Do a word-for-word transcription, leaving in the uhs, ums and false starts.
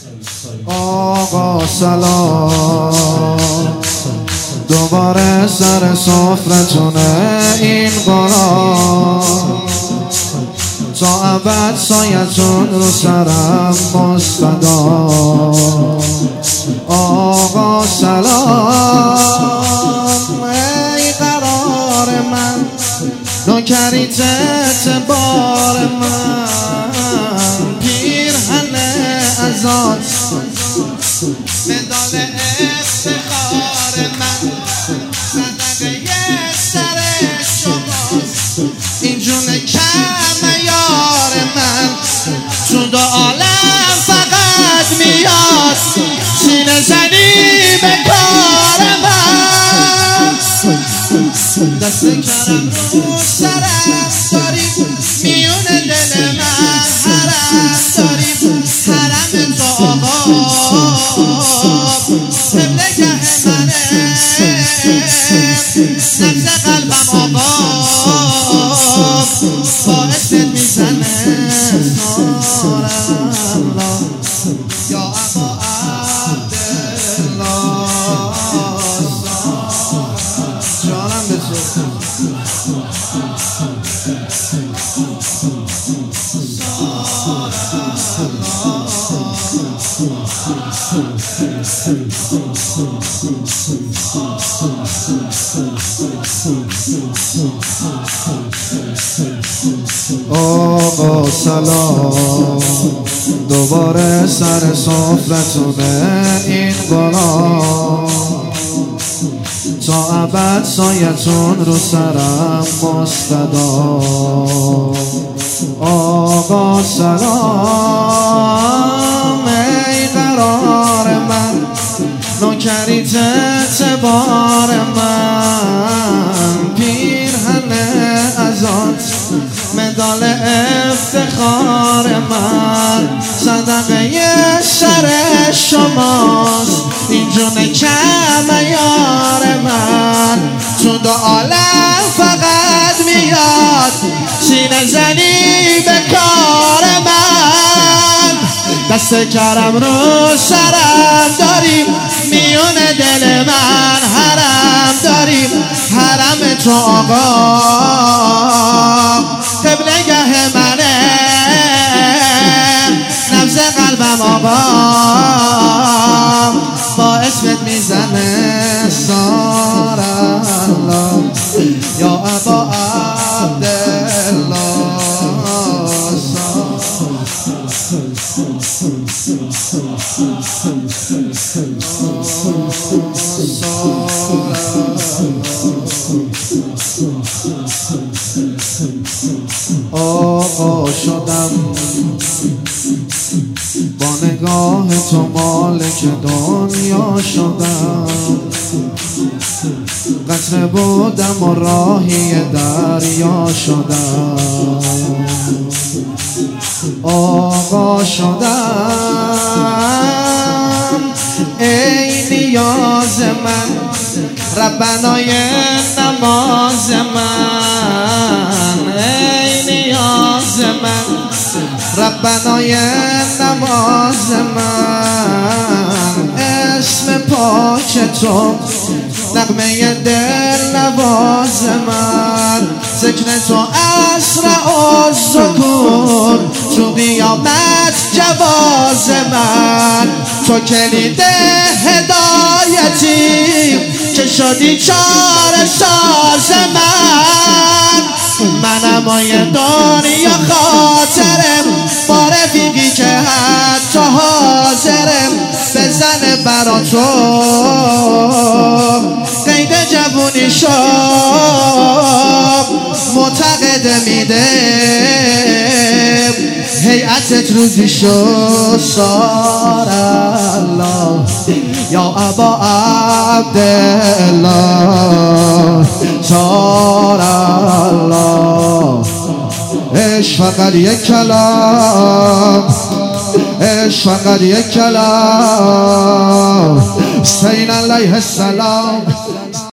آقا سلام، دوباره سر سفرتونه این قرآن، تا ابد سایتون رو سرم مستدام. آقا سلام، ای قرار من، نوکریت اعتبار من، پیرهن ازاد مدال افتخار من، صدقه سر شماست، این جون کم یار من، تو دو عالم فقط میاد، سینه زنی به کار من، دست کرم رو سرم داریم، میون دل من حرم داریم، حرم تو آقا قبلگه منه، نبض قلبم آقا باعثت میزنه سار الله، یا ابا عبدالله جانم به تو. آقا سلام، دوباره سر سفرتونه این قرآن، تا ابد سایتون رو سرم مستدام. آقا سلام، ای قرار من، نوکریت اعتبار من، پیرهن ازاد مدال افتخار من، صدقه سر شماست، این جون کم یار من، تو دو عالم فقط میاد، سینه زنی به کار من، دست کرم رو سرم داریم، میون دل من حرم داریم، حرم تو آقا قبلگه منه، نبض قلبم آقا با اسمت میزنه سار الله، یا ابا عبدالله آقا شدم با نگاه تو مالک دنیا شدم، قطره بودم و راهی دریا شدم، آقا شدم ای نیاز من، ربنای نماز من، ای نیاز من، ربنای نماز من، اسم پاک تو نغمه دل نواز من، ذکر تو اسرع و سکون، تو قیامت جواز من، تو کلید هدایتی که شدی چاره ساز من، منم آی دنیا خاطرم، با رفیقی که حتی حاضرم بزنه برا تو قید جوونی شد، معتقد میده هیئتت روزی شد سار الله، یا ابا عبدالله سار الله. عشق فقط یک کلام، عشق فقط یک کلام، حسین علیه السلام.